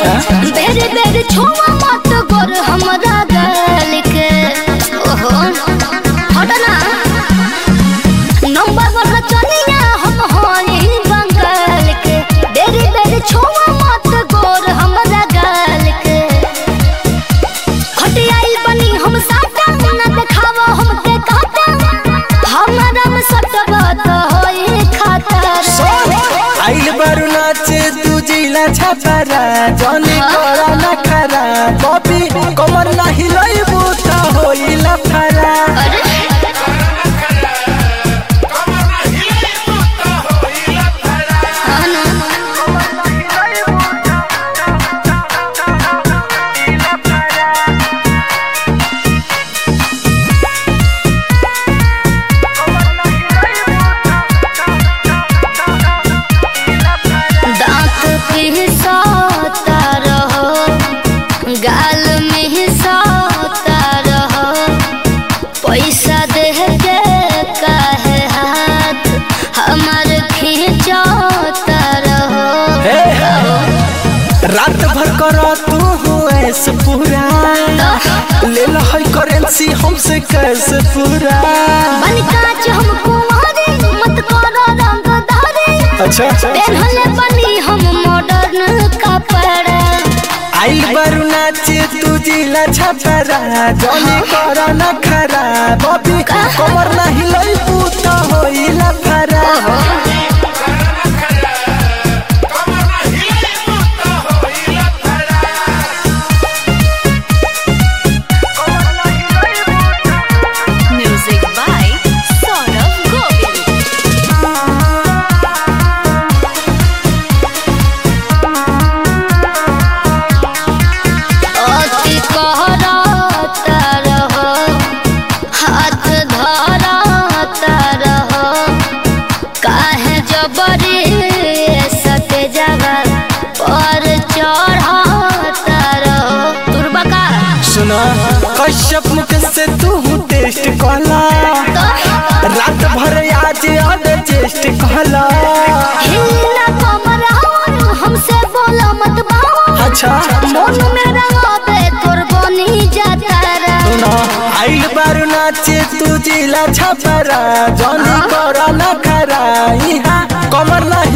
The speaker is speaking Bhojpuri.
बेरे बेरे छुआ मत गोर हमरा गल के ओहो हट ना नंबर वन चनिया हम होई बंगाल के बेरे बेरे छुआ मत गोर हमरा गल के हटियाई बनी हम साटा ना देखावा हमके काटा हमरा में सटवा तो होई खतर आइल बारू नाचे तू जिला छपरा जनी करा ना खरा बॉबी कमर ना हिलाइबू त होइला फरा गाल में हिसाता रहो पैसा दे के काहे हाथ हमार खींचता रहो रात भर करो तू हो ऐसे पूरा ले लो है करेंसी हमसे कैसे पूरा बन काच हम कुंवारी मत करो रंगदारी अच्छा पहनले बनी हम मॉडर्न कपड़ा आइल बारू नाचे तू जिला छपरा जनी करा ना खरा बॉबी कमर ना हिलाइबू त होइला फरा Music by Saurav Govind. अति कहरता रहो हाथ धरता रहो काहे जबरी सटे जावा पर चढ़ता रहो तुरबका सुना कश्यप मुख से तू टेस्ट कहला रात भर आज चेस्ट कहला हिलना कमर हमसे बोला मत बाबा अच्छा मन में रंगाबे तोर बनी जाता रे सुना आइल बारू नाचे तू जिला छपरा जनी करा ना खरा इहा कमर ना